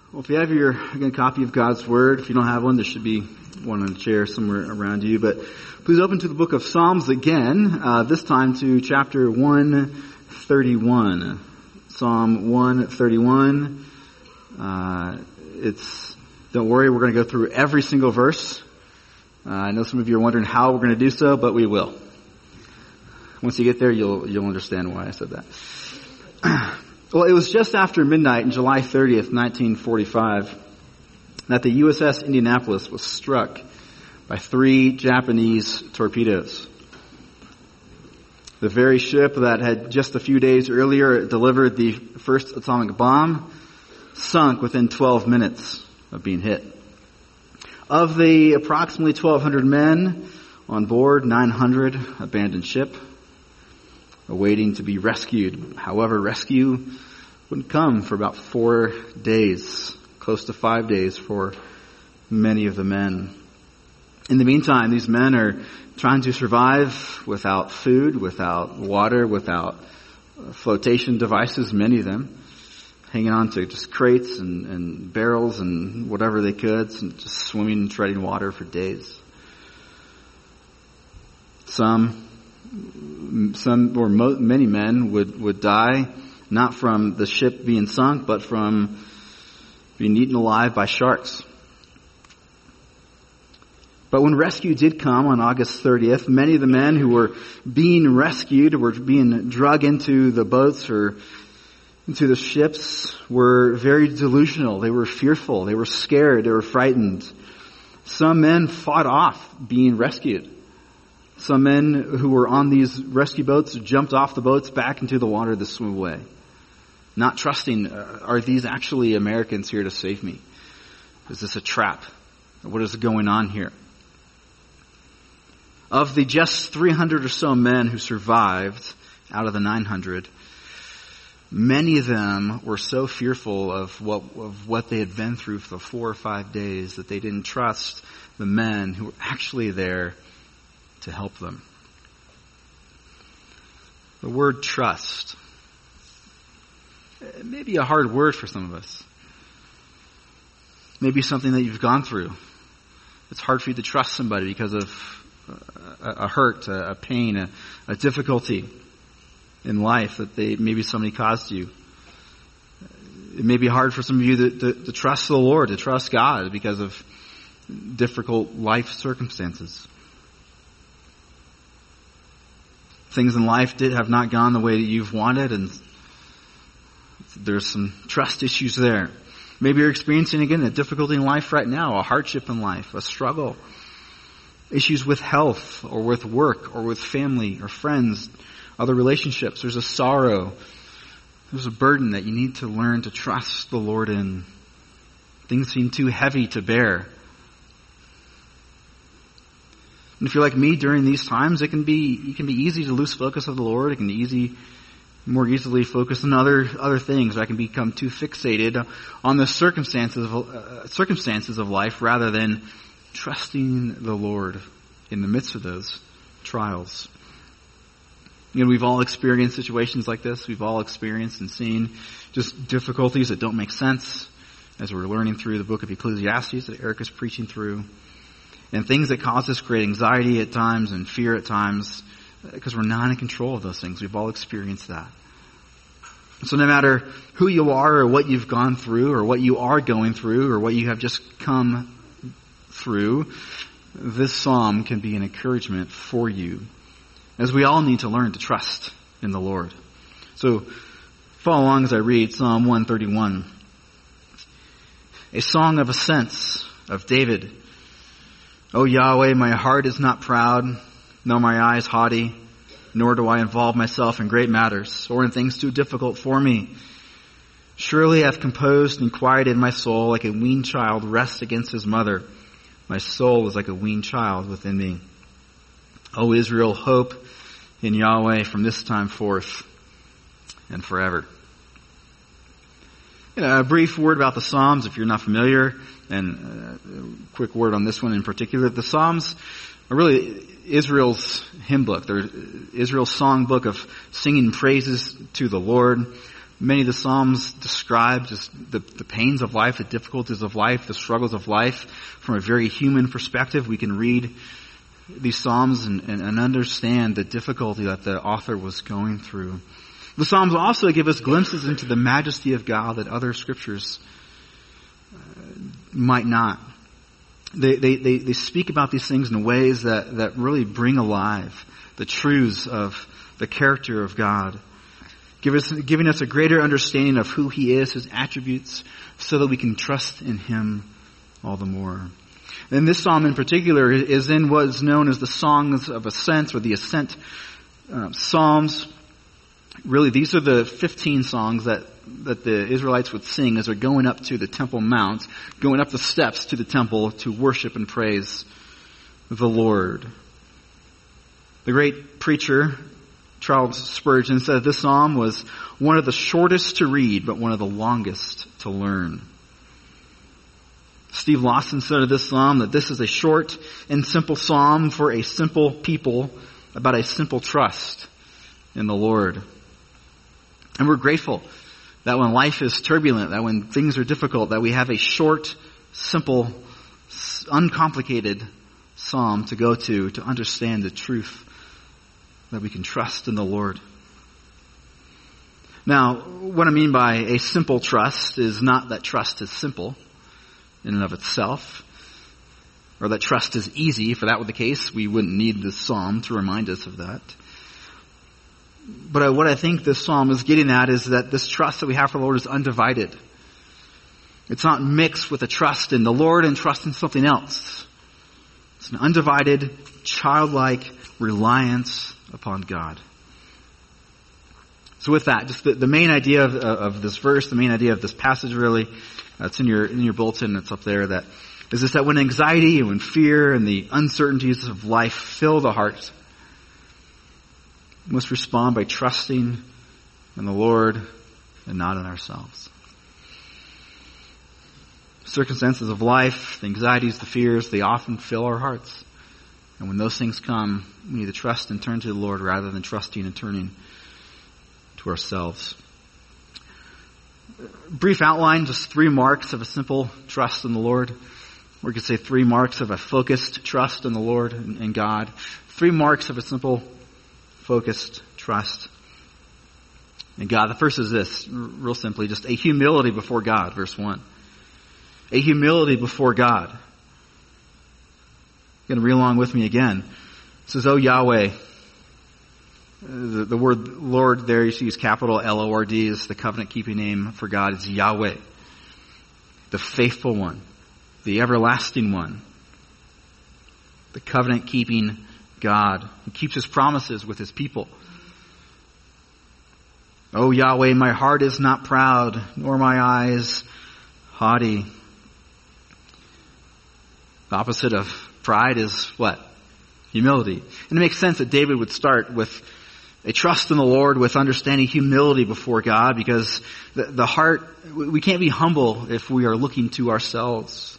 Well, if you have your copy of God's Word, if you don't have one, there should be one on a chair somewhere around you. But please open to the book of Psalms again, this time to chapter 131. Psalm 131. Don't worry, we're going to go through every single verse. I know some of you are wondering how we're going to do so, but we will. Once you get there, you'll understand why I said that. Well, it was just after midnight on July 30th, 1945, that the USS Indianapolis was struck by 3 Japanese torpedoes. The very ship that had just a few days earlier delivered the first atomic bomb sunk within 12 minutes of being hit. Of the approximately 1,200 men on board, 900 abandoned ship, awaiting to be rescued. However, rescue wouldn't come for about 4 days, close to 5 days for many of the men. In the meantime, these men are trying to survive without food, without water, without flotation devices, many of them, hanging on to just crates and barrels and whatever they could, and just swimming and treading water for days. Many men would die, not from the ship being sunk, but from being eaten alive by sharks. But when rescue did come on August 30th, many of the men who were being rescued, were being drug into the boats or into the ships, were very delusional. They were fearful. They were scared. They were frightened. Some men fought off being rescued. Some men who were on these rescue boats jumped off the boats back into the water to swim away, not trusting, are these actually Americans here to save me? Is this a trap? What is going on here? Of the just 300 or so men who survived out of the 900, many of them were so fearful of what they had been through for the 4 or 5 days that they didn't trust the men who were actually there to help them. The word trust, it may be a hard word for some of us. Maybe something that you've gone through. It's hard for you to trust somebody because of a hurt, a pain, a difficulty in life that maybe somebody caused you. It may be hard for some of you to trust the Lord, to trust God because of difficult life circumstances. Things in life have not gone the way that you've wanted, and there's some trust issues there. Maybe you're experiencing, again, a difficulty in life right now, a hardship in life, a struggle. Issues with health, or with work, or with family, or friends, other relationships. There's a sorrow. There's a burden that you need to learn to trust the Lord in. Things seem too heavy to bear. And if you're like me during these times, it can be easy to lose focus of the Lord. It can more easily focus on other things. I can become too fixated on the circumstances of life rather than trusting the Lord in the midst of those trials. We've all experienced situations like this. We've all experienced and seen just difficulties that don't make sense as we're learning through the book of Ecclesiastes that Eric is preaching through. And things that cause us great anxiety at times and fear at times because we're not in control of those things. We've all experienced that. So no matter who you are or what you've gone through or what you are going through or what you have just come through, this psalm can be an encouragement for you, as we all need to learn to trust in the Lord. So follow along as I read Psalm 131. A song of ascents of David. O Yahweh, my heart is not proud, nor my eyes haughty, nor do I involve myself in great matters, or in things too difficult for me. Surely I have composed and quieted my soul like a weaned child rests against his mother. My soul is like a weaned child within me. O Israel, hope in Yahweh from this time forth and forever. A brief word about the Psalms, if you're not familiar, and a quick word on this one in particular. The Psalms are really Israel's hymn book. They're Israel's song book of singing praises to the Lord. Many of the Psalms describe just the pains of life, the difficulties of life, the struggles of life from a very human perspective. We can read these Psalms and understand the difficulty that the author was going through. The Psalms also give us glimpses into the majesty of God that other scriptures might not. They speak about these things in ways that really bring alive the truths of the character of God, giving us a greater understanding of who He is, His attributes, so that we can trust in Him all the more. And this psalm in particular is in what is known as the Songs of Ascent, or the Ascent Psalms. Really, these are the 15 songs that the Israelites would sing as they're going up to the Temple Mount, going up the steps to the temple to worship and praise the Lord. The great preacher, Charles Spurgeon, said this psalm was one of the shortest to read, but one of the longest to learn. Steve Lawson said of this psalm that this is a short and simple psalm for a simple people about a simple trust in the Lord. And we're grateful that when life is turbulent, that when things are difficult, that we have a short, simple, uncomplicated psalm to go to understand the truth, that we can trust in the Lord. Now, what I mean by a simple trust is not that trust is simple in and of itself, or that trust is easy. If that were the case, we wouldn't need this psalm to remind us of that. But what I think this psalm is getting at is that this trust that we have for the Lord is undivided. It's not mixed with a trust in the Lord and trust in something else. It's an undivided, childlike reliance upon God. So with that, just the main idea of this verse, the main idea of this passage really, it's in your bulletin, it's up there, that is that when anxiety and when fear and the uncertainties of life fill the heart, we must respond by trusting in the Lord and not in ourselves. Circumstances of life, the anxieties, the fears, they often fill our hearts. And when those things come, we need to trust and turn to the Lord rather than trusting and turning to ourselves. Brief outline, just 3 marks of a simple trust in the Lord. Or we could say 3 marks of a focused trust in the Lord and God. 3 marks of a simple, focused trust in God. The first is this, real simply, just a humility before God, verse 1. A humility before God. You're going to read along with me again. It says, "O Yahweh." The word Lord there, you see, is capital L-O-R-D, is the covenant-keeping name for God. It's Yahweh, the faithful one, the everlasting one, the covenant-keeping God who keeps His promises with His people. "O Yahweh, my heart is not proud, nor my eyes haughty." The opposite of pride is what? Humility. And it makes sense that David would start with a trust in the Lord, with understanding humility before God, because the heart, we can't be humble if we are looking to ourselves.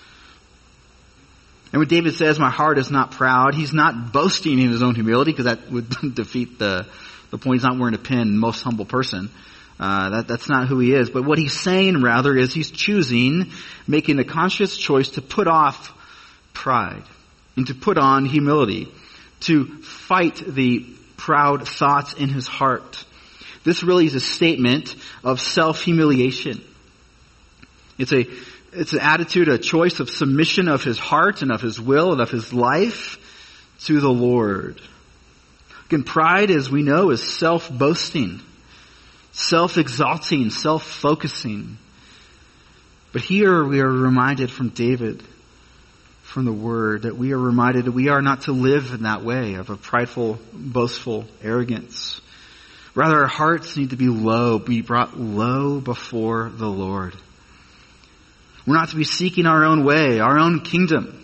And when David says, "My heart is not proud," he's not boasting in his own humility, because that would defeat the point. He's not wearing a pin, most humble person. That's not who he is. But what he's saying, rather, is he's choosing, making a conscious choice to put off pride and to put on humility, to fight the proud thoughts in his heart. This really is a statement of self-humiliation. It's an attitude, a choice of submission of his heart and of his will and of his life to the Lord. Again, pride, as we know, is self-boasting, self-exalting, self-focusing. But here we are reminded from David, from the Word, that we are reminded that we are not to live in that way of a prideful, boastful arrogance. Rather, our hearts need to be brought low before the Lord. We're not to be seeking our own way, our own kingdom,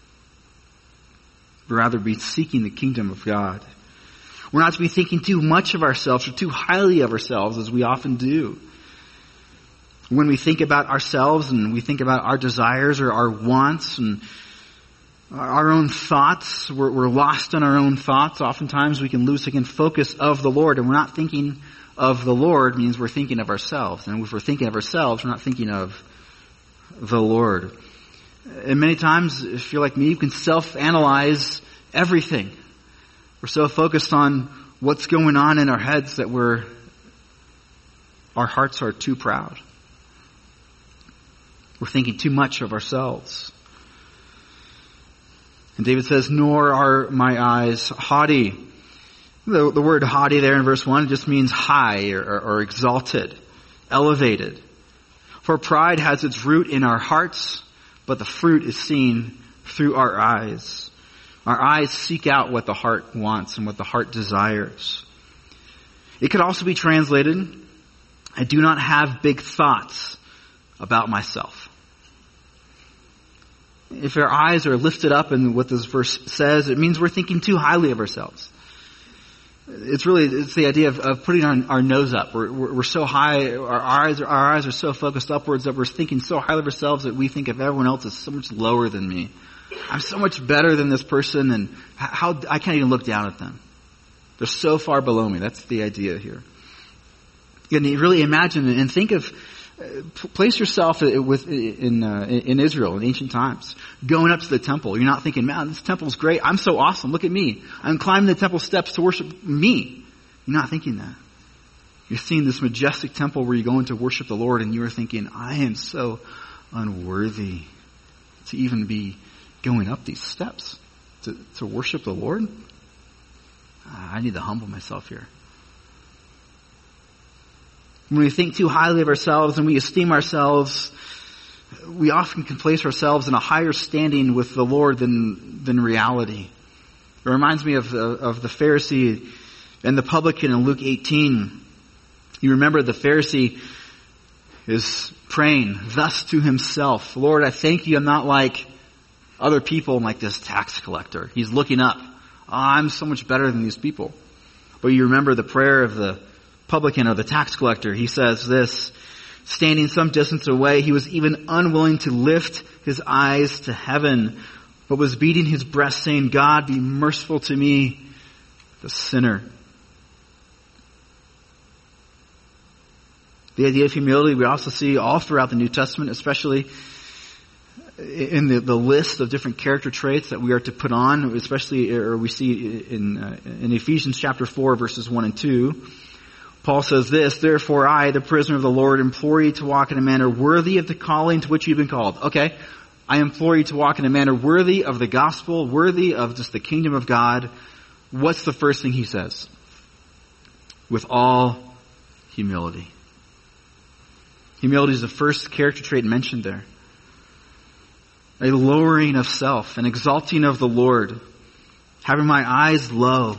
but rather be seeking the kingdom of God. We're not to be thinking too much of ourselves or too highly of ourselves, as we often do. When we think about ourselves and we think about our desires or our wants and our own thoughts, we're lost in our own thoughts. Oftentimes we can lose, again, focus of the Lord, and we're not thinking of the Lord means we're thinking of ourselves. And if we're thinking of ourselves, we're not thinking of the Lord. And many times, if you're like me, you can self-analyze everything. We're so focused on what's going on in our heads that our hearts are too proud. We're thinking too much of ourselves. And David says, nor are my eyes haughty. The word haughty there in verse 1 just means high or exalted, elevated. For pride has its root in our hearts, but the fruit is seen through our eyes. Our eyes seek out what the heart wants and what the heart desires. It could also be translated, I do not have big thoughts about myself. If our eyes are lifted up in what this verse says, it means we're thinking too highly of ourselves. It's the idea of putting our nose up. We're so high, our eyes are so focused upwards that we're thinking so highly of ourselves that we think of everyone else as so much lower than me. I'm so much better than this person, and how I can't even look down at them. They're so far below me. That's the idea here. And you really imagine and think of, place yourself in Israel in ancient times, going up to the temple. You're not thinking, man, this temple's great. I'm so awesome. Look at me. I'm climbing the temple steps to worship me. You're not thinking that. You're seeing this majestic temple where you go in to worship the Lord, and you're thinking, I am so unworthy to even be going up these steps to worship the Lord. I need to humble myself here. When we think too highly of ourselves and we esteem ourselves, we often can place ourselves in a higher standing with the Lord than reality. It reminds me of the Pharisee and the publican in Luke 18. You remember the Pharisee is praying thus to himself, Lord, I thank you I'm not like other people. I'm like this tax collector. He's looking up. Oh, I'm so much better than these people. But you remember the prayer of the publican or the tax collector. He says this, standing some distance away, he was even unwilling to lift his eyes to heaven, but was beating his breast saying, God, be merciful to me, the sinner. The idea of humility we also see all throughout the New Testament, especially in the list of different character traits that we are to put on, especially, or we see in Ephesians chapter 4, verses 1 and 2. Paul says this, therefore I, the prisoner of the Lord, implore you to walk in a manner worthy of the calling to which you've been called. Okay, I implore you to walk in a manner worthy of the gospel, worthy of just the kingdom of God. What's the first thing he says? With all humility. Humility is the first character trait mentioned there. A lowering of self, an exalting of the Lord, having my eyes low,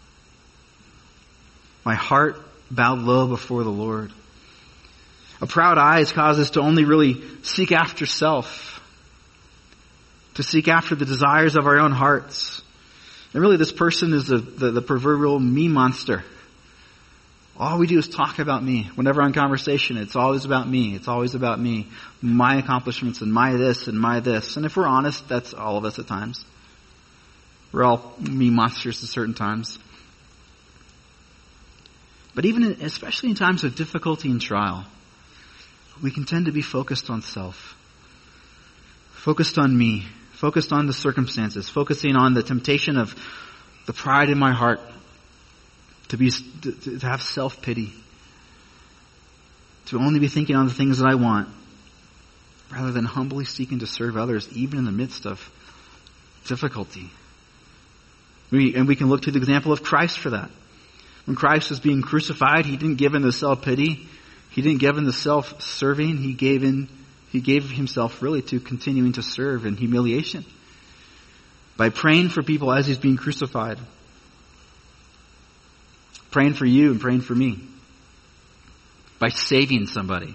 my heart bowed low before the Lord. A proud eyes cause us to only really seek after self, to seek after the desires of our own hearts. And really this person is the proverbial me monster. All we do is talk about me. Whenever I'm in conversation, it's always about me. It's always about me. My accomplishments and my this and my this. And if we're honest, that's all of us at times. We're all me monsters at certain times. But especially in times of difficulty and trial, we can tend to be focused on self. Focused on me. Focused on the circumstances. Focusing on the temptation of the pride in my heart. To have self-pity. To only be thinking on the things that I want. Rather than humbly seeking to serve others, even in the midst of difficulty. We can look to the example of Christ for that. When Christ was being crucified, he didn't give in the self-pity. He didn't give in the self-serving. He gave himself really to continuing to serve in humiliation. By praying for people as he's being crucified. Praying for you and praying for me. By saving somebody.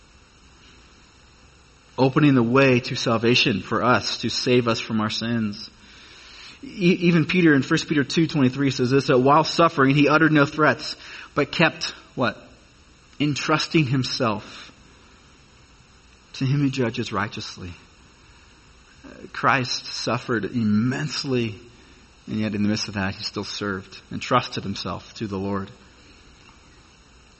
Opening the way to salvation for us, to save us from our sins. Even Peter in 1 Peter 2:23 says this, that while suffering he uttered no threats, but kept, what? Entrusting himself to him who judges righteously. Christ suffered immensely, and yet in the midst of that he still served and trusted himself to the Lord.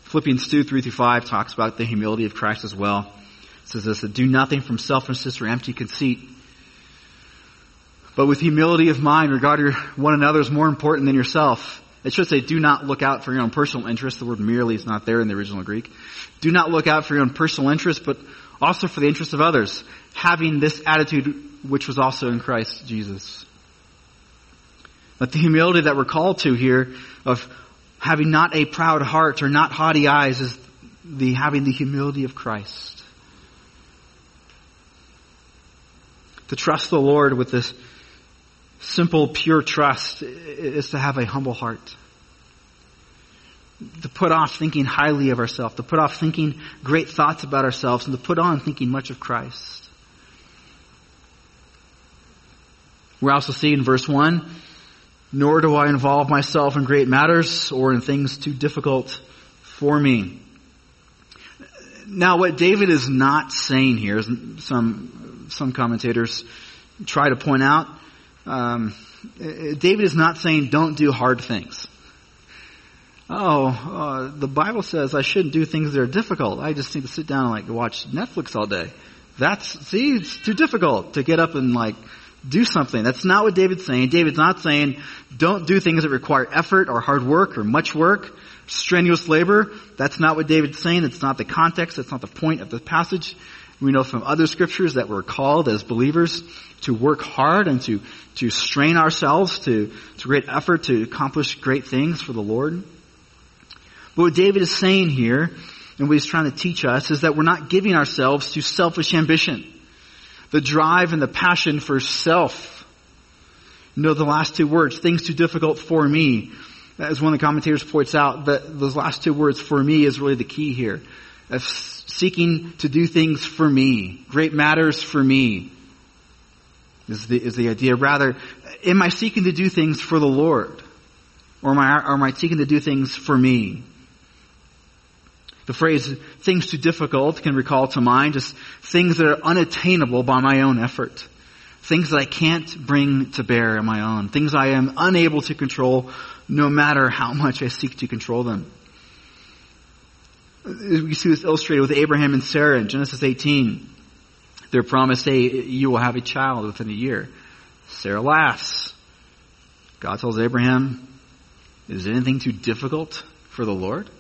Philippians 2, 3-5 talks about the humility of Christ as well. It says this, that do nothing from selfishness or empty conceit, but with humility of mind, regard one another as more important than yourself. It should say, do not look out for your own personal interest. The word merely is not there in the original Greek. Do not look out for your own personal interest, but also for the interest of others, having this attitude which was also in Christ Jesus. But the humility that we're called to here of having not a proud heart or not haughty eyes is having the humility of Christ. To trust the Lord with this simple, pure trust is to have a humble heart. To put off thinking highly of ourselves, to put off thinking great thoughts about ourselves, and to put on thinking much of Christ. We also see in verse 1, nor do I involve myself in great matters or in things too difficult for me. Now what David is not saying here, some commentators try to point out, David is not saying don't do hard things. The Bible says I shouldn't do things that are difficult. I just need to sit down and watch Netflix all day. It's too difficult to get up and do something. That's not what David's saying. David's not saying don't do things that require effort or hard work or much work, strenuous labor. That's not what David's saying. It's not the context. That's not the point of the passage. We know from other scriptures that we're called as believers to work hard and to strain ourselves to great effort to accomplish great things for the Lord. But what David is saying here, and what he's trying to teach us, is that we're not giving ourselves to selfish ambition. The drive and the passion for self. The last two words, things too difficult for me. As one of the commentators points out, that those last two words, for me, is really the key here. Of seeking to do things for me. Great matters for me. Is the idea. Rather, am I seeking to do things for the Lord? Or am I seeking to do things for me? The phrase, things too difficult, can recall to mind just things that are unattainable by my own effort. Things that I can't bring to bear on my own. Things I am unable to control no matter how much I seek to control them. We see this illustrated with Abraham and Sarah in Genesis 18. They're promised, hey, you will have a child within a year. Sarah laughs. God tells Abraham, is anything too difficult for the Lord?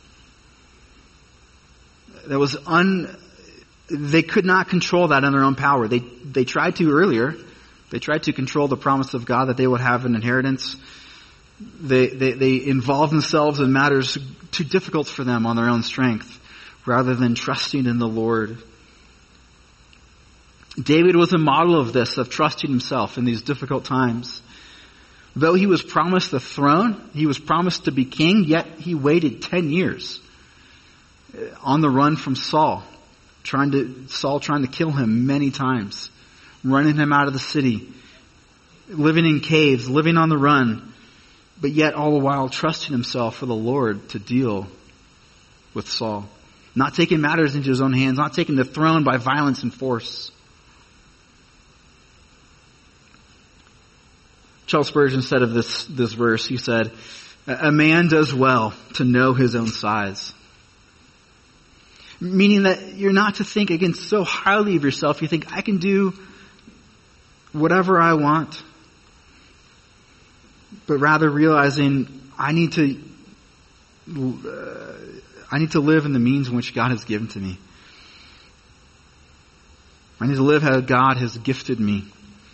They could not control that in their own power. They tried to earlier. They tried to control the promise of God that they would have an inheritance. They involved themselves in matters too difficult for them on their own strength, rather than trusting in the Lord. David was a model of this, of trusting himself in these difficult times. Though he was promised the throne, he was promised to be king, yet he waited 10 years on the run from Saul trying to kill him many times, running him out of the city, living in caves, living on the run, but yet all the while trusting himself for the Lord to deal with Saul. Not taking matters into his own hands, not taking the throne by violence and force. Charles Spurgeon said of this verse, he said, a man does well to know his own size. Meaning that you're not to think, again, so highly of yourself. You think, I can do whatever I want. But rather realizing, I need to live in the means in which God has given to me. I need to live how God has gifted me.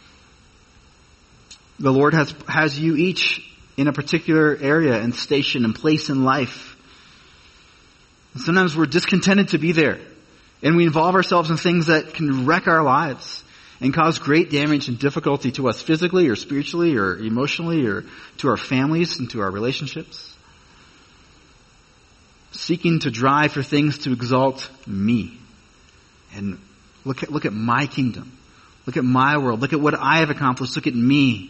The Lord has you each in a particular area and station and place in life. And sometimes we're discontented to be there. And we involve ourselves in things that can wreck our lives and cause great damage and difficulty to us physically or spiritually or emotionally or to our families and to our relationships. Seeking to drive for things to exalt me. And look at my kingdom. Look at my world. Look at what I have accomplished. Look at me.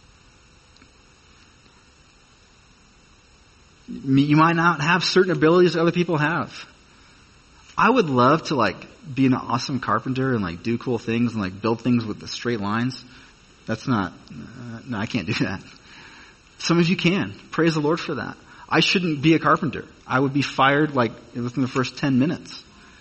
You might not have certain abilities that other people have. I would love to be an awesome carpenter and do cool things and build things with the straight lines. That's not, no, I can't do that. Some of you can. Praise the Lord for that. I shouldn't be a carpenter. I would be fired like within the first 10 minutes.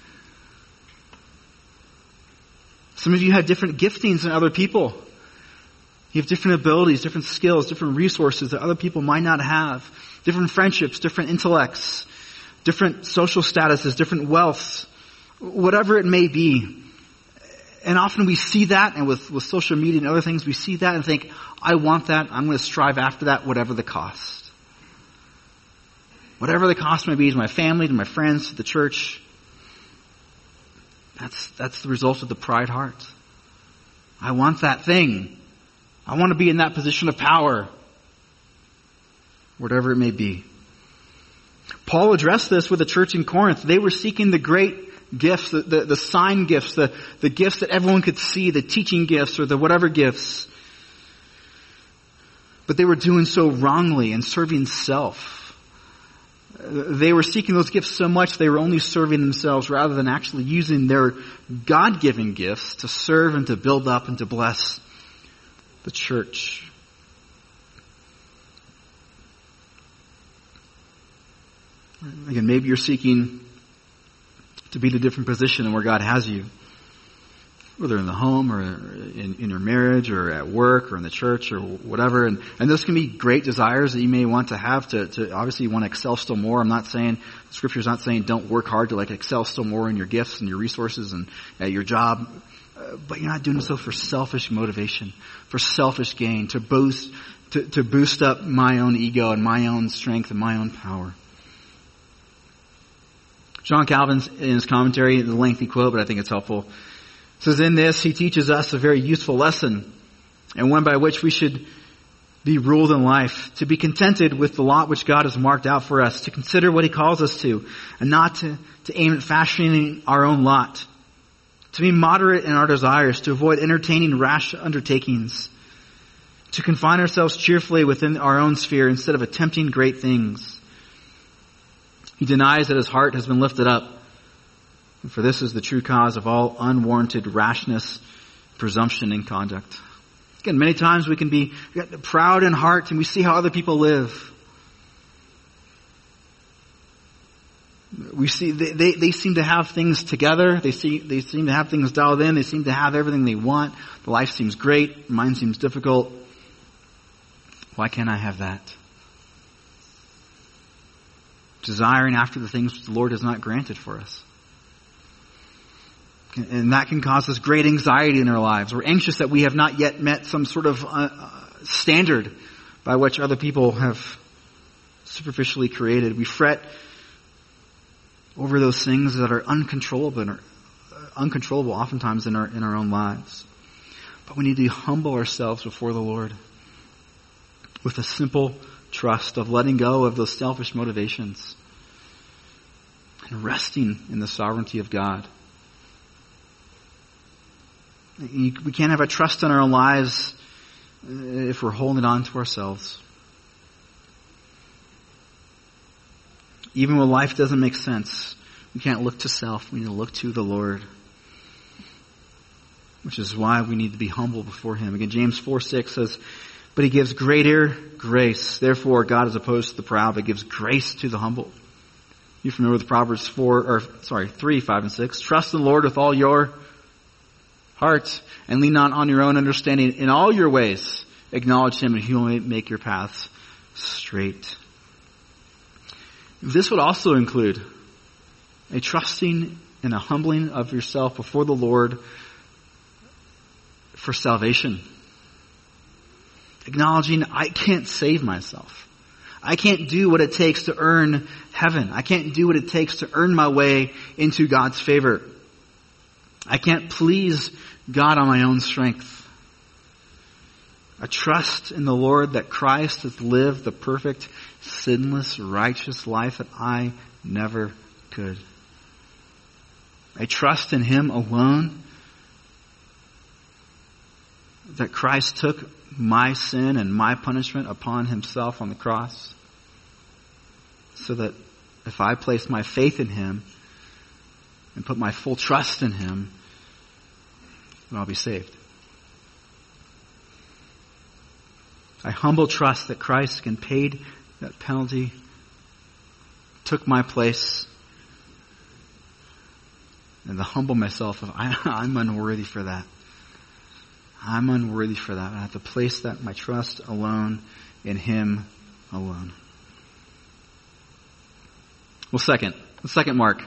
Some of you have different giftings than other people. You have different abilities, different skills, different resources that other people might not have. Different friendships, different intellects, different social statuses, different wealths, whatever it may be. And often we see that, and with social media and other things, we see that and think, I want that, I'm going to strive after that, whatever the cost. Whatever the cost may be to my family, to my friends, to the church. That's the result of the pride heart. I want that thing. I want to be in that position of power. Whatever it may be. Paul addressed this with the church in Corinth. They were seeking the great gifts, the sign gifts, the gifts that everyone could see, the teaching gifts or the whatever gifts. But they were doing so wrongly and serving self. They were seeking those gifts so much they were only serving themselves rather than actually using their God-given gifts to serve and to build up and to bless the church. Again, maybe you're seeking to be in a different position than where God has you. Whether in the home or in your marriage or at work or in the church or whatever. And those can be great desires that you may want to have to obviously you want to excel still more. I'm not saying, the scripture's not saying don't work hard to excel still more in your gifts and your resources and at your job. But you're not doing so for selfish motivation, for selfish gain, to boost up my own ego and my own strength and my own power. John Calvin, in his commentary, the lengthy quote, but I think it's helpful, says, in this, he teaches us a very useful lesson, and one by which we should be ruled in life, to be contented with the lot which God has marked out for us, to consider what he calls us to, and not to aim at fashioning our own lot, to be moderate in our desires, to avoid entertaining rash undertakings, to confine ourselves cheerfully within our own sphere instead of attempting great things. He denies that his heart has been lifted up. And for this is the true cause of all unwarranted rashness, presumption in conduct. Again, many times we can be proud in heart and we see how other people live. We see they seem to have things together. They seem to have things dialed in. They seem to have everything they want. The life seems great. Mine seems difficult. Why can't I have that? Desiring after the things which the Lord has not granted for us. And that can cause us great anxiety in our lives. We're anxious that we have not yet met some sort of standard by which other people have superficially created. We fret over those things that are uncontrollable oftentimes in our own lives. But we need to humble ourselves before the Lord with a simple trust of letting go of those selfish motivations and resting in the sovereignty of God. We can't have a trust in our own lives if we're holding on to ourselves. Even when life doesn't make sense, we can't look to self. We need to look to the Lord. Which is why we need to be humble before Him. Again, James 4:6 says, but He gives greater grace. Therefore, God is opposed to the proud, but gives grace to the humble. You're familiar with Proverbs 3, 5, and 6. Trust in the Lord with all your heart and lean not on your own understanding. In all your ways, acknowledge Him and He will make your paths straight. This would also include a trusting and a humbling of yourself before the Lord for salvation. Acknowledging I can't save myself. I can't do what it takes to earn heaven. I can't do what it takes to earn my way into God's favor. I can't please God on my own strength. A trust in the Lord that Christ has lived the perfect, sinless, righteous life that I never could. I trust in Him alone, that Christ took my sin and my punishment upon Himself on the cross, so that if I place my faith in Him and put my full trust in Him, then I'll be saved. I humble trust that Christ can pay that penalty took my place, and to humble myself, I'm unworthy for that. I'm unworthy for that. I have to place that my trust alone in Him alone. Well, the second mark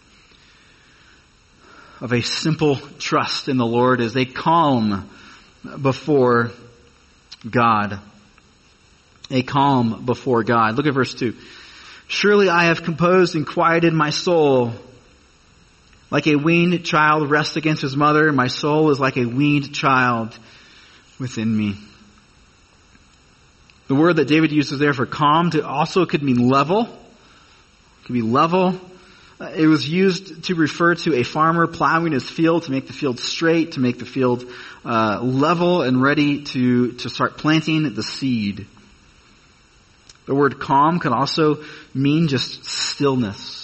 of a simple trust in the Lord is a calm before God. A calm before God. Look at verse 2. Surely I have composed and quieted my soul. Like a weaned child rests against his mother, my soul is like a weaned child within me. The word that David uses there for calm also could mean level. It could be level. It was used to refer to a farmer plowing his field to make the field straight, to make the field level and ready to start planting the seed. The word calm could also mean just stillness.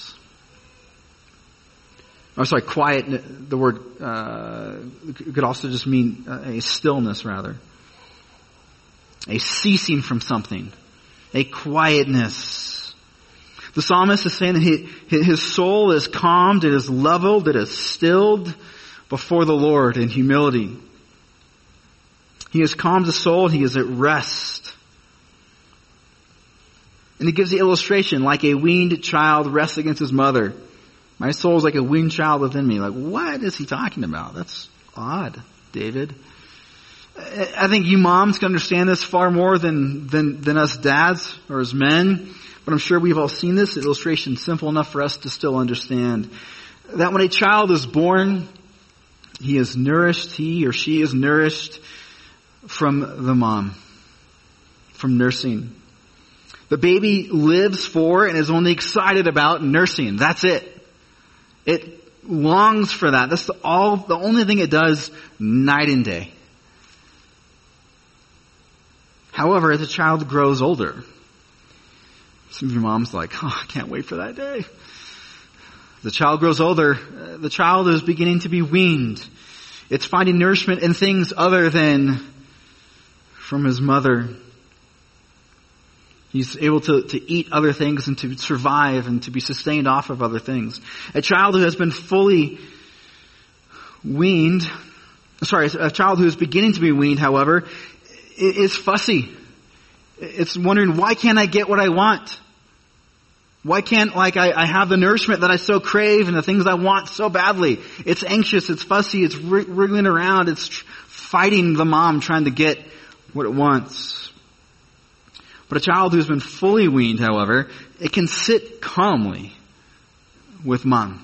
Quiet. The word could also just mean a stillness, rather. A ceasing from something. A quietness. The psalmist is saying that his soul is calmed, it is leveled, it is stilled before the Lord in humility. He has calmed his soul, he is at rest. And he gives the illustration, like a weaned child rests against his mother. My soul is like a weaned child within me. Like, what is he talking about? That's odd, David. I think you moms can understand this far more than us dads or as men. But I'm sure we've all seen this illustration simple enough for us to still understand. That when a child is born, he or she is nourished from the mom. From nursing. The baby lives for and is only excited about nursing. That's it. It longs for that. That's the only thing it does night and day. However, as the child grows older, some of your moms are like, I can't wait for that day. As the child grows older, the child is beginning to be weaned. It's finding nourishment in things other than from his mother. He's able to eat other things and to survive and to be sustained off of other things. A child who has been fully weaned, a child who is beginning to be weaned, however, is fussy. It's wondering, why can't I get what I want? Why can't, I have the nourishment that I so crave and the things I want so badly? It's anxious, it's fussy, it's wriggling around, it's fighting the mom trying to get what it wants. But a child who's been fully weaned, however, it can sit calmly with mom.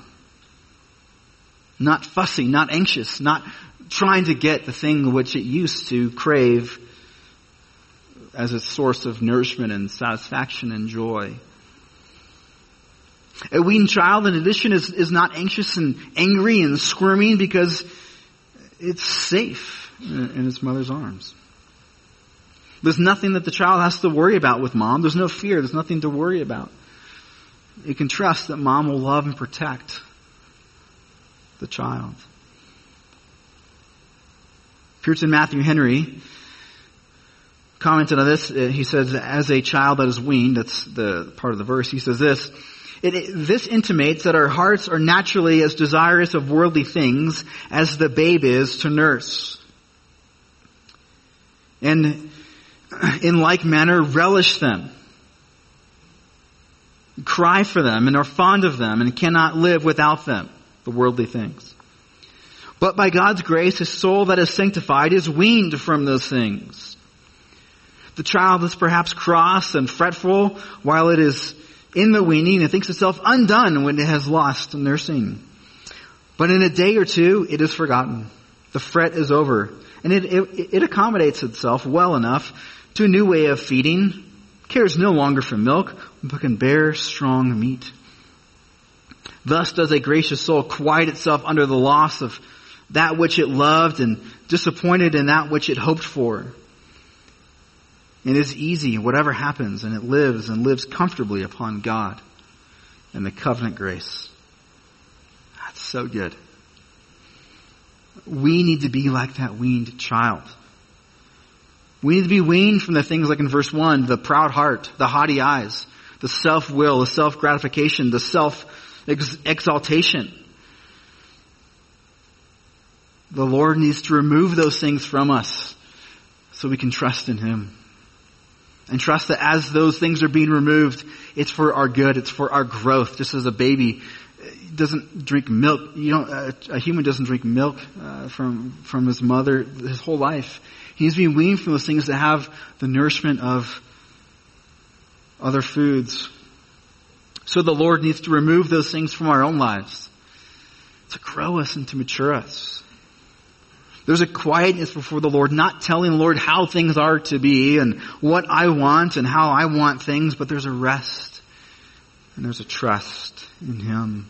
Not fussy, not anxious, not trying to get the thing which it used to crave as a source of nourishment and satisfaction and joy. A weaned child, in addition, is not anxious and angry and squirming because it's safe in its mother's arms. There's nothing that the child has to worry about with mom. There's no fear. There's nothing to worry about. You can trust that mom will love and protect the child. Puritan Matthew Henry commented on this. He says, as a child that is weaned, that's the part of the verse, he says this, this intimates that our hearts are naturally as desirous of worldly things as the babe is to nurse. And in like manner, relish them, cry for them, and are fond of them, and cannot live without them, the worldly things. But by God's grace, his soul that is sanctified is weaned from those things. The child is perhaps cross and fretful while it is in the weaning and thinks itself undone when it has lost nursing. But in a day or two, it is forgotten. The fret is over, and it accommodates itself well enough to a new way of feeding, cares no longer for milk, but can bear strong meat. Thus does a gracious soul quiet itself under the loss of that which it loved and disappointed in that which it hoped for. It is easy, whatever happens, and it lives comfortably upon God and the covenant grace. That's so good. We need to be like that weaned child. We need to be weaned from the things like in verse 1, the proud heart, the haughty eyes, the self-will, the self-gratification, the self-exaltation. The Lord needs to remove those things from us so we can trust in Him. And trust that as those things are being removed, it's for our good, it's for our growth. Just as a baby doesn't drink milk, a human doesn't drink milk from his mother his whole life. He needs to be weaned from those things that have the nourishment of other foods. So the Lord needs to remove those things from our own lives to grow us and to mature us. There's a quietness before the Lord, not telling the Lord how things are to be and what I want and how I want things, but there's a rest and there's a trust in Him.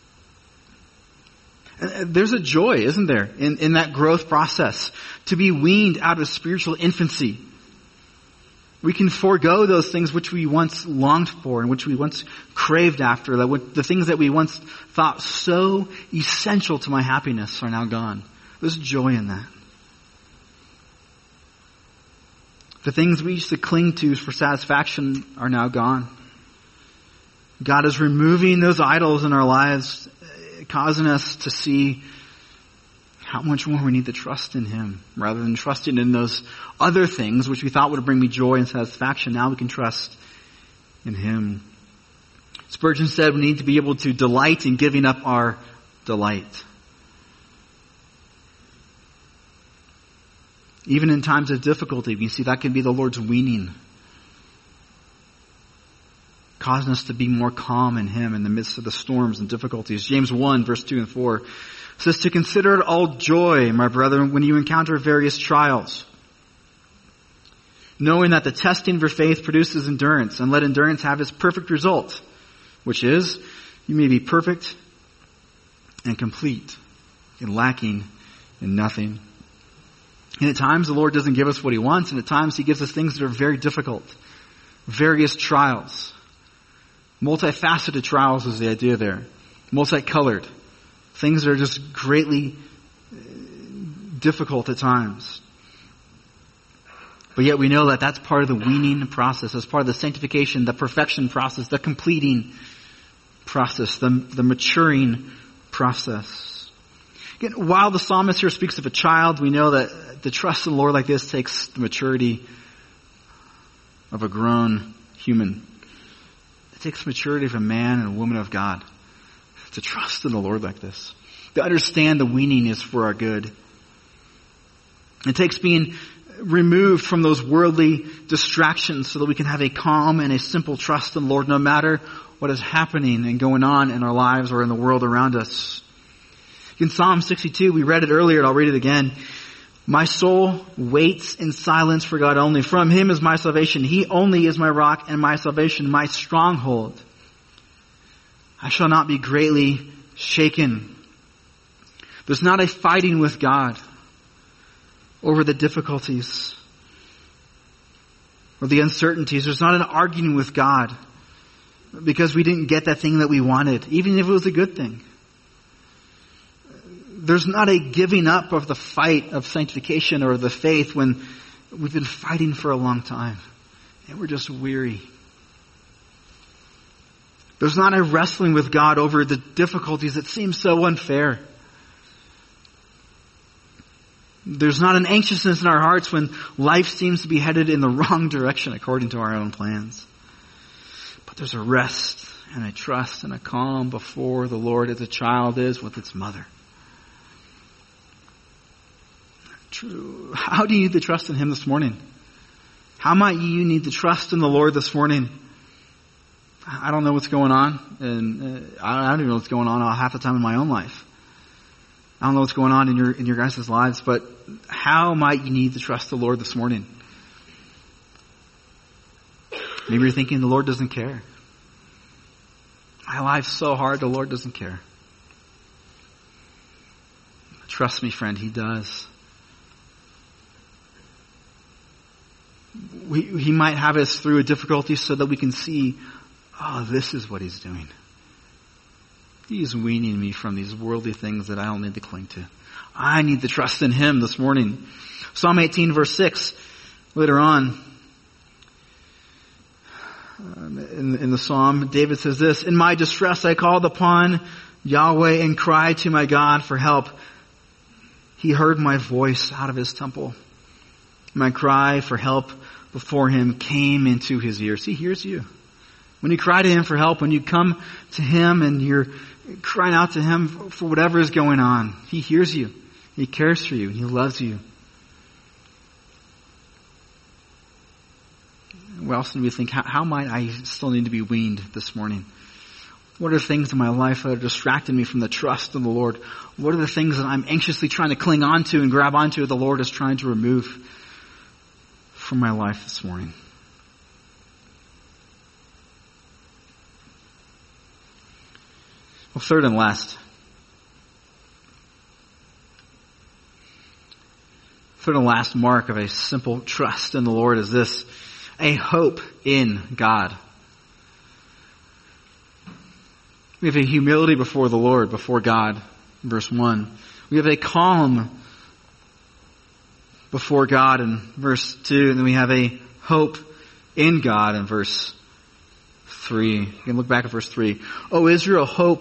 And there's a joy, isn't there, in that growth process, to be weaned out of spiritual infancy. We can forego those things which we once longed for and which we once craved after, the things that we once thought so essential to my happiness are now gone. There's joy in that. The things we used to cling to for satisfaction are now gone. God is removing those idols in our lives, causing us to see how much more we need to trust in Him. Rather than trusting in those other things which we thought would bring me joy and satisfaction, now we can trust in Him. Spurgeon said we need to be able to delight in giving up our delight. Even in times of difficulty, you see that can be the Lord's weaning. Causing us to be more calm in Him in the midst of the storms and difficulties. James 1, verse 2 and 4 says, "To consider it all joy, my brethren, when you encounter various trials, knowing that the testing of your faith produces endurance, and let endurance have its perfect result, which is, you may be perfect and complete, and lacking in nothing." And at times the Lord doesn't give us what He wants, and at times He gives us things that are very difficult. Various trials. Multifaceted trials is the idea there. Multicolored. Things that are just greatly difficult at times. But yet we know that that's part of the weaning process. That's part of the sanctification, the perfection process, the completing process, the maturing process. Again, while the psalmist here speaks of a child, we know that the trust in the Lord like this takes the maturity of a grown human. It takes maturity of a man and a woman of God to trust in the Lord like this. To understand the weaning is for our good. It takes being removed from those worldly distractions so that we can have a calm and a simple trust in the Lord no matter what is happening and going on in our lives or in the world around us. In Psalm 62, we read it earlier and I'll read it again. "My soul waits in silence for God only. From Him is my salvation. He only is my rock and my salvation, my stronghold. I shall not be greatly shaken." There's not a fighting with God over the difficulties or the uncertainties. There's not an arguing with God because we didn't get that thing that we wanted, even if it was a good thing. There's not a giving up of the fight of sanctification or the faith when we've been fighting for a long time and we're just weary. There's not a wrestling with God over the difficulties that seem so unfair. There's not an anxiousness in our hearts when life seems to be headed in the wrong direction according to our own plans. But there's a rest and a trust and a calm before the Lord as a child is with its mother. True. How do you need to trust in Him this morning? How might you need to trust in the Lord this morning? I don't know what's going on, and I don't even know what's going on half the time in my own life. I don't know what's going on in your guys' lives, but how might you need to trust the Lord this morning? Maybe you're thinking the Lord doesn't care. My life's so hard, the Lord doesn't care. Trust me, friend, He does. He might have us through a difficulty so that we can see, oh, this is what He's doing. He's weaning me from these worldly things that I don't need to cling to. I need to trust in Him this morning. Psalm 18 verse 6, later on. In the psalm, David says this, "In my distress I called upon Yahweh and cried to my God for help. He heard my voice out of his temple. My cry for help before him came into his ears." He hears you. When you cry to him for help, when you come to him and you're crying out to him for whatever is going on, he hears you. He cares for you. He loves you. We also need to think, how might I still need to be weaned this morning? What are the things in my life that are distracting me from the trust of the Lord? What are the things that I'm anxiously trying to cling on to and grab onto that the Lord is trying to remove from my life this morning? Well, third and last. Third and last mark of a simple trust in the Lord is this: a hope in God. We have a humility before the Lord, before God, verse 1. We have a calm before God in verse 2. And then we have a hope in God in verse 3. You can look back at verse 3. "O Israel, hope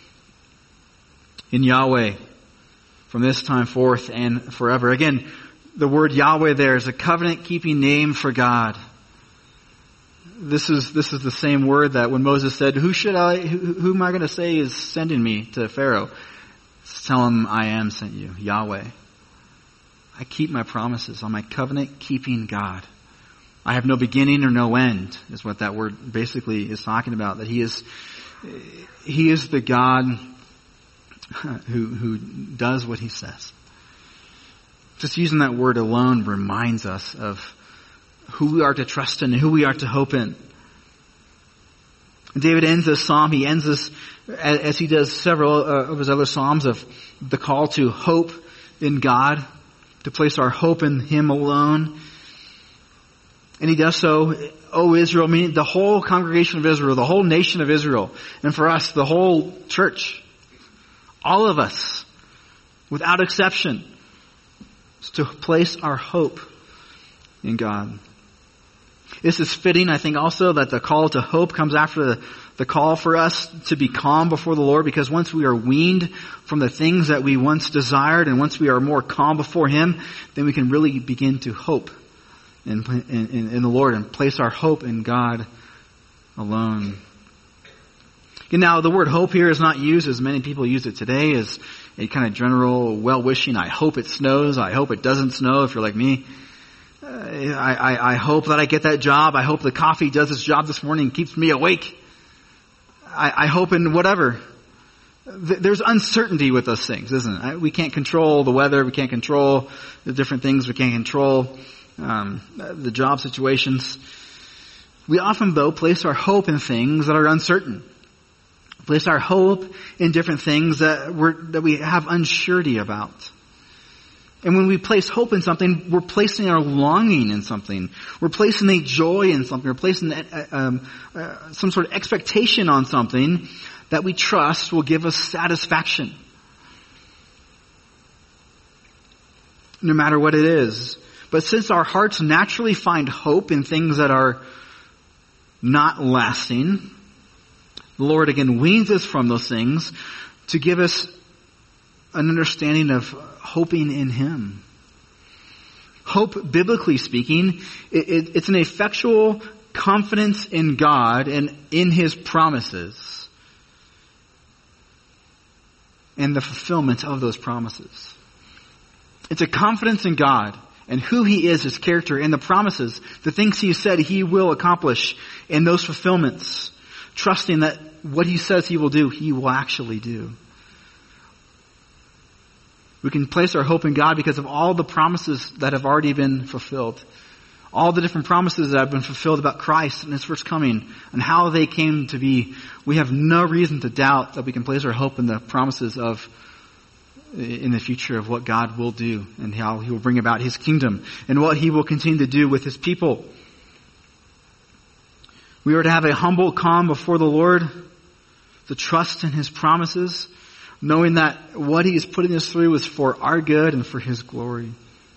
in Yahweh from this time forth and forever." Again, the word Yahweh there is a covenant-keeping name for God. This is the same word that when Moses said, who am I going to say is sending me to Pharaoh? Tell him I am sent you, Yahweh. I keep my promises. I'm a covenant-keeping God. I have no beginning or no end, is what that word basically is talking about. That He is the God who does what He says. Just using that word alone reminds us of who we are to trust in and who we are to hope in. And David ends this psalm, he ends this as he does several of his other psalms, of the call to hope in God, to place our hope in Him alone. And he does so, O Israel, meaning the whole congregation of Israel, the whole nation of Israel, and for us, the whole church, all of us, without exception, is to place our hope in God. This is fitting, I think, also that the call to hope comes after the call for us to be calm before the Lord, because once we are weaned from the things that we once desired, and once we are more calm before Him, then we can really begin to hope in the Lord and place our hope in God alone. And now, the word hope here is not used as many people use it today, as a kind of general well-wishing. I hope it snows. I hope it doesn't snow, if you're like me. I hope that I get that job. I hope the coffee does its job this morning and keeps me awake. I hope in whatever. There's uncertainty with those things, isn't it? We can't control the weather. We can't control the different things. We can't control the job situations. We often, though, place our hope in things that are uncertain. Place our hope in different things that we have unsurety about. And when we place hope in something, we're placing our longing in something. We're placing a joy in something. We're placing some sort of expectation on something that we trust will give us satisfaction. No matter what it is. But since our hearts naturally find hope in things that are not lasting, the Lord again weans us from those things to give us an understanding of hoping in Him. Hope, biblically speaking, it's an effectual confidence in God and in His promises and the fulfillment of those promises. It's a confidence in God and who He is, His character, and the promises, the things He said He will accomplish, and those fulfillments, trusting that what He says He will do, He will actually do. We can place our hope in God because of all the promises that have already been fulfilled. All the different promises that have been fulfilled about Christ and His first coming and how they came to be. We have no reason to doubt that we can place our hope in the promises in the future of what God will do and how He will bring about His kingdom and what He will continue to do with His people. We are to have a humble calm before the Lord, to trust in His promises, knowing that what He is putting us through is for our good and for His glory.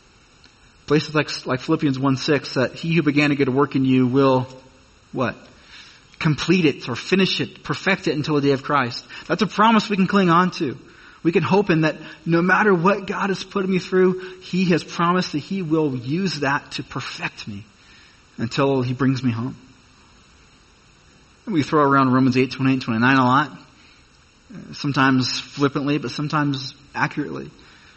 Places like Philippians 1:6, that He who began a good work in you will, what? complete it or finish it, perfect it until the day of Christ. That's a promise we can cling on to. We can hope in that no matter what God has put me through, He has promised that He will use that to perfect me until He brings me home. We throw around Romans 8:28, 29 a lot. Sometimes flippantly, but sometimes accurately.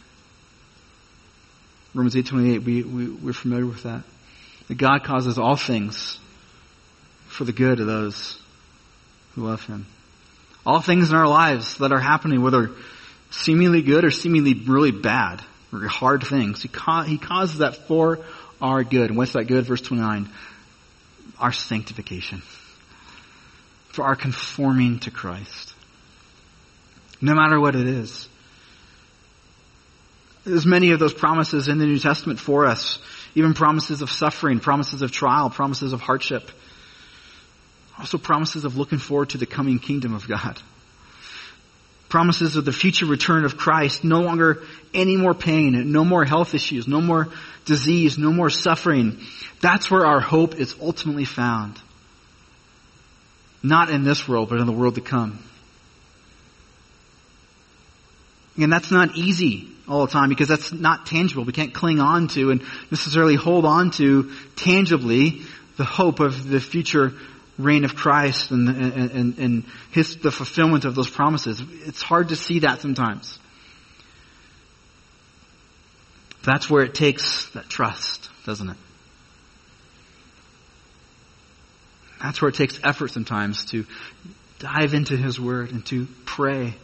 Romans 8:28, we're familiar with that. That God causes all things for the good of those who love Him. All things in our lives that are happening, whether seemingly good or seemingly really bad or hard things, He causes that for our good. And what's that good? Verse 29. Our sanctification. For our conforming to Christ. No matter what it is. There's many of those promises in the New Testament for us. Even promises of suffering, promises of trial, promises of hardship. Also promises of looking forward to the coming kingdom of God. Promises of the future return of Christ. No longer any more pain, no more health issues, no more disease, no more suffering. That's where our hope is ultimately found. Not in this world, but in the world to come. And that's not easy all the time because that's not tangible. We can't cling on to and necessarily hold on to tangibly the hope of the future reign of Christ and the fulfillment of those promises. It's hard to see that sometimes. That's where it takes that trust, doesn't it? That's where it takes effort sometimes to dive into His Word and to pray.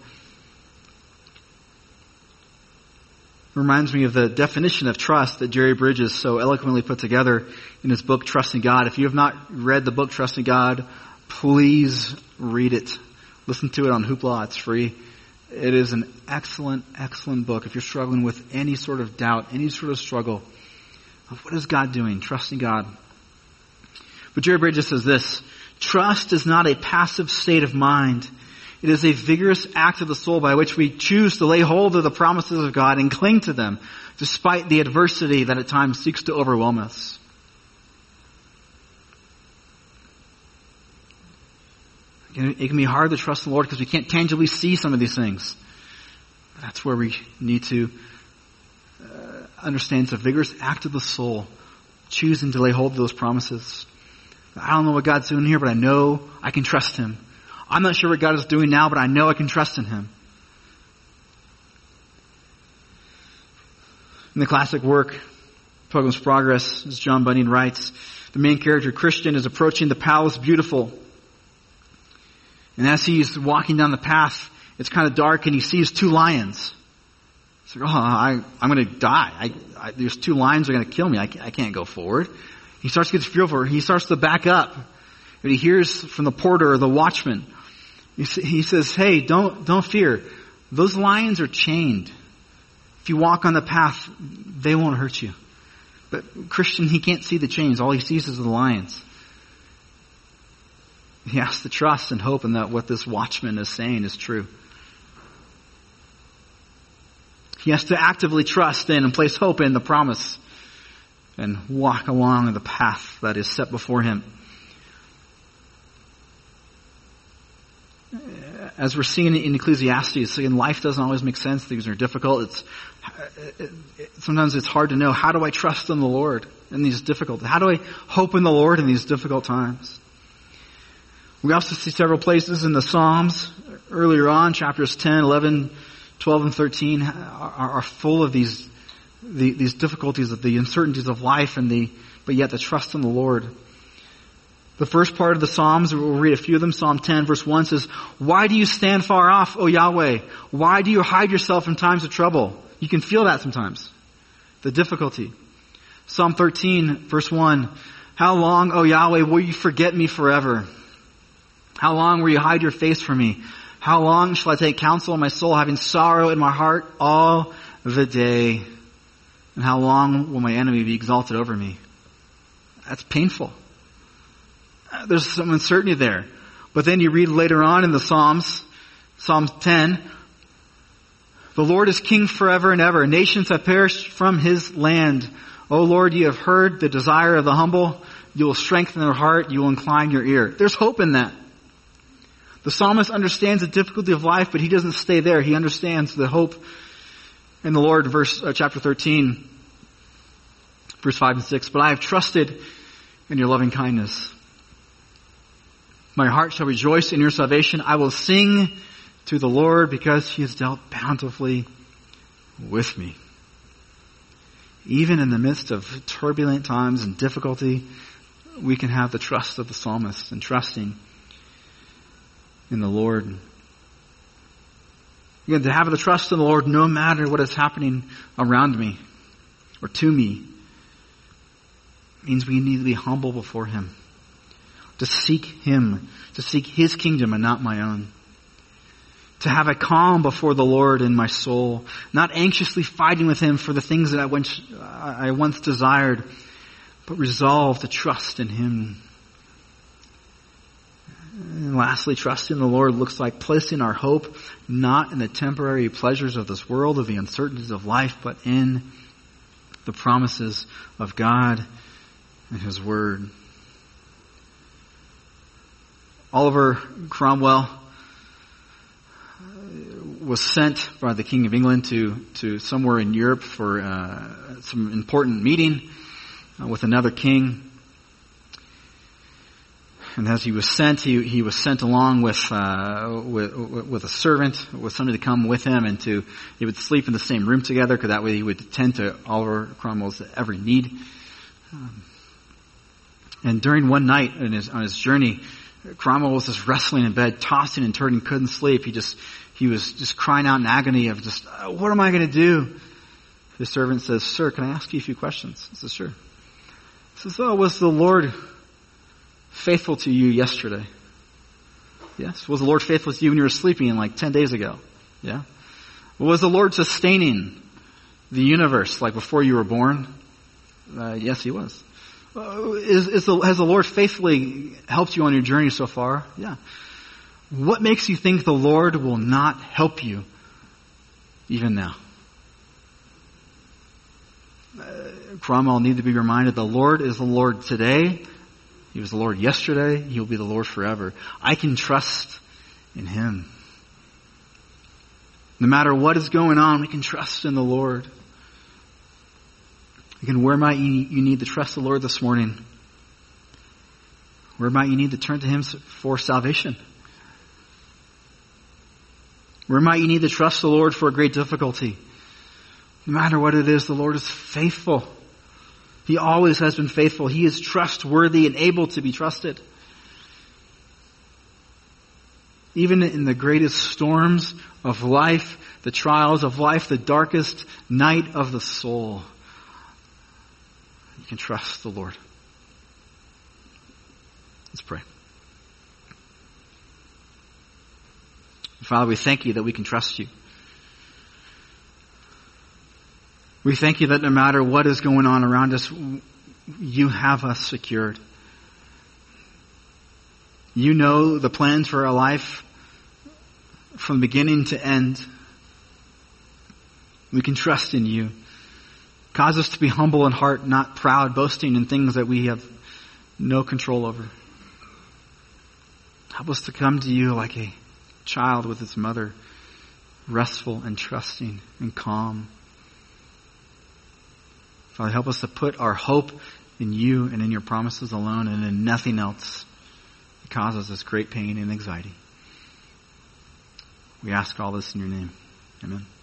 Reminds me of the definition of trust that Jerry Bridges so eloquently put together in his book, Trusting God. If you have not read the book, Trusting God, please read it. Listen to it on Hoopla. It's free. It is an excellent, excellent book. If you're struggling with any sort of doubt, any sort of struggle of what is God doing, trusting God. But Jerry Bridges says this: trust is not a passive state of mind. It is a vigorous act of the soul by which we choose to lay hold of the promises of God and cling to them, despite the adversity that at times seeks to overwhelm us. It can be hard to trust the Lord because we can't tangibly see some of these things. That's where we need to understand it's a vigorous act of the soul, choosing to lay hold of those promises. I don't know what God's doing here, but I know I can trust Him. I'm not sure what God is doing now, but I know I can trust in Him. In the classic work, Pilgrim's Progress, as John Bunyan writes, the main character, Christian, is approaching the Palace Beautiful. And as he's walking down the path, it's kind of dark and he sees two lions. He's like, I'm going to die. There's two lions that are going to kill me. I can't go forward. He starts to get fearful. He starts to back up. And he hears from the porter or the watchman. He says, hey, don't fear. Those lions are chained. If you walk on the path, they won't hurt you. But Christian, he can't see the chains. All he sees is the lions. He has to trust and hope in that what this watchman is saying is true. He has to actively trust in and place hope in the promise and walk along the path that is set before him. As we're seeing in Ecclesiastes, again, life doesn't always make sense. Things are difficult. Sometimes it's hard to know, how do I trust in the Lord in these difficult, how do I hope in the Lord in these difficult times? We also see several places in the Psalms earlier on, chapters 10, 11, 12, and 13 are full of these difficulties, of the uncertainties of life, but yet the trust in the Lord. The first part of the Psalms, we'll read a few of them. Psalm 10 verse 1 says, why do you stand far off, O Yahweh? Why do you hide yourself in times of trouble? You can feel that sometimes. The difficulty. Psalm 13 verse 1, how long, O Yahweh, will you forget me forever? How long will you hide your face from me? How long shall I take counsel in my soul, having sorrow in my heart all the day? And how long will my enemy be exalted over me? That's painful. There's some uncertainty there. But then you read later on in the Psalms, Psalm 10, the Lord is king forever and ever. Nations have perished from His land. O Lord, you have heard the desire of the humble. You will strengthen their heart. You will incline your ear. There's hope in that. The psalmist understands the difficulty of life, but he doesn't stay there. He understands the hope in the Lord. Chapter 13, verse 5 and 6. But I have trusted in your loving kindness. My heart shall rejoice in your salvation. I will sing to the Lord because he has dealt bountifully with me. Even in the midst of turbulent times and difficulty, we can have the trust of the psalmist and trusting in the Lord. Again, to have the trust in the Lord no matter what is happening around me or to me means we need to be humble before him. To seek him, to seek his kingdom and not my own. To have a calm before the Lord in my soul, not anxiously fighting with him for the things that I once desired, but resolve to trust in him. And lastly, trusting in the Lord looks like placing our hope not in the temporary pleasures of this world or the uncertainties of life, but in the promises of God and his word. Oliver Cromwell was sent by the King of England to somewhere in Europe for some important meeting with another king. And as he was sent, he was sent along with a servant, with somebody to come with him, and he would sleep in the same room together, because that way he would attend to Oliver Cromwell's every need. And during one night on his journey, Cromwell was just wrestling in bed, tossing and turning, couldn't sleep. He was just crying out in agony of just, what am I going to do? His servant says, "Sir, can I ask you a few questions?" He says, "Sure." He says, "Was the Lord faithful to you yesterday?" "Yes." "Was the Lord faithful to you when you were sleeping like 10 days ago?" "Yeah." "Was the Lord sustaining the universe like before you were born?" "Yes, he was." Has the Lord faithfully helped you on your journey so far?" "Yeah." "What makes you think the Lord will not help you even now?" Cromwell needed to be reminded the Lord is the Lord today. He was the Lord yesterday. He will be the Lord forever. I can trust in him. No matter what is going on, we can trust in the Lord. Again, where might you need to trust the Lord this morning? Where might you need to turn to him for salvation? Where might you need to trust the Lord for a great difficulty? No matter what it is, the Lord is faithful. He always has been faithful. He is trustworthy and able to be trusted. Even in the greatest storms of life, the trials of life, the darkest night of the soul, you can trust the Lord. Let's pray. Father, we thank you that we can trust you. We thank you that no matter what is going on around us, you have us secured. You know the plans for our life from beginning to end. We can trust in you. Cause us to be humble in heart, not proud, boasting in things that we have no control over. Help us to come to you like a child with its mother, restful and trusting and calm. Father, help us to put our hope in you and in your promises alone and in nothing else that causes us great pain and anxiety. We ask all this in your name. Amen.